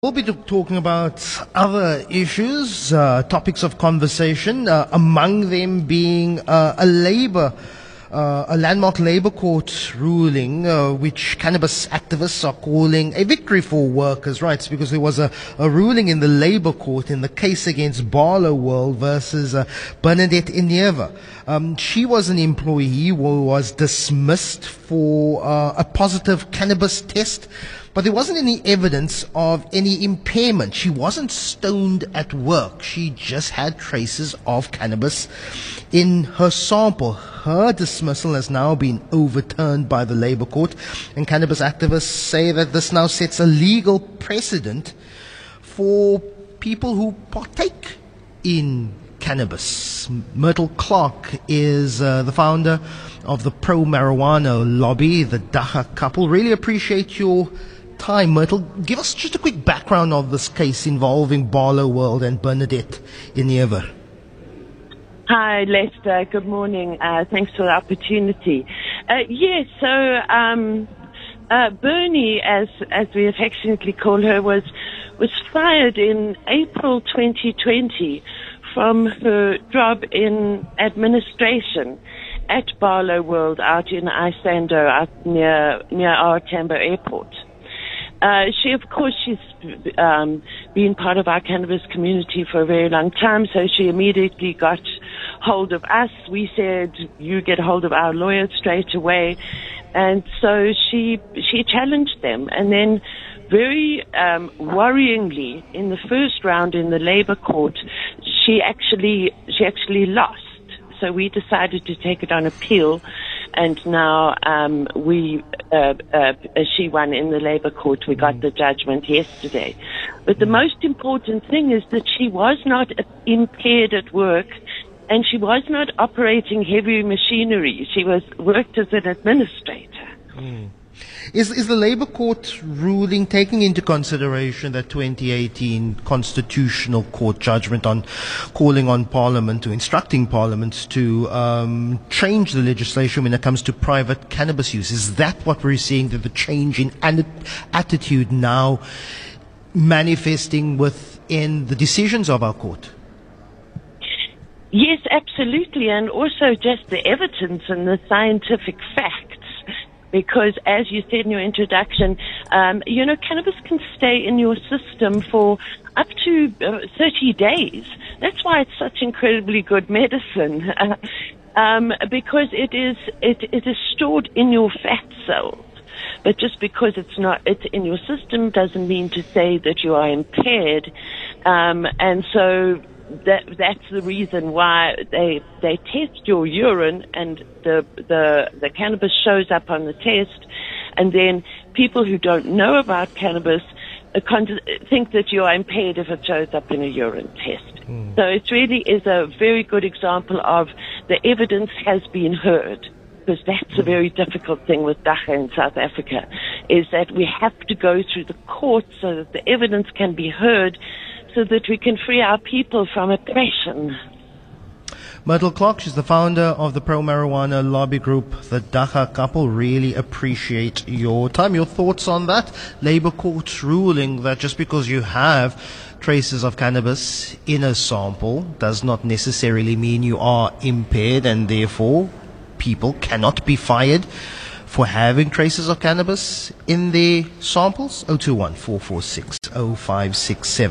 We'll be talking about other issues, topics of conversation, among them being a landmark labor court ruling, which cannabis activists are calling a victory for workers' rights, because there was a ruling in the labor court in the case against Barloworld versus Bernadette Inyeva. She was an employee who was dismissed for a positive cannabis test, but there wasn't any evidence of any impairment. She wasn't stoned at work. She just had traces of cannabis in her sample. Her dismissal has now been overturned by the Labour Court, and cannabis activists say that this now sets a legal precedent for people who partake in cannabis. Myrtle Clark is the founder of the pro-marijuana lobby, the Dagga couple. Really appreciate your time, Myrtle. Give us just a quick background of this case involving Barloworld and Bernadette Inyeva. Hi, Lester. Good morning. Thanks for the opportunity. Bernie, as we affectionately call her, was fired in April 2020 from her job in administration at Barloworld out in Isando, out near our Tambo Airport. She's been part of our cannabis community for a very long time, so she immediately got hold of us. We said, you get hold of our lawyer straight away. And so she challenged them. And then very worryingly, in the first round in the labor court, she actually lost. So we decided to take it on appeal, and now she won in the labor court. We got the judgment yesterday. But the most important thing is that she was not impaired at work, and she was not operating heavy machinery. She worked as an administrator. Is the Labour Court ruling taking into consideration that 2018 Constitutional Court judgment on calling on Parliament, to instructing Parliament to change the legislation when it comes to private cannabis use? Is that what we're seeing, that the change in attitude now manifesting within the decisions of our court? Yes, absolutely, and also just the evidence and the scientific facts. Because, as you said in your introduction, cannabis can stay in your system for up to 30 days. That's why it's such incredibly good medicine, because it is stored in your fat cells. But just because it's in your system doesn't mean to say that you are impaired, and so that's the reason why they test your urine, and the cannabis shows up on the test, and then people who don't know about cannabis think that you are impaired if it shows up in a urine test. So it really is a very good example of the evidence has been heard, because that's a very difficult thing with Dagga in South Africa, is that we have to go through the courts so that the evidence can be heard, so that we can free our people from oppression. Myrtle Clark, she's the founder of the pro-marijuana lobby group, the Dagga couple. Really appreciate your time. Your thoughts on that Labour Court ruling that just because you have traces of cannabis in a sample does not necessarily mean you are impaired, and therefore people cannot be fired for having traces of cannabis in their samples? 021 446 0567.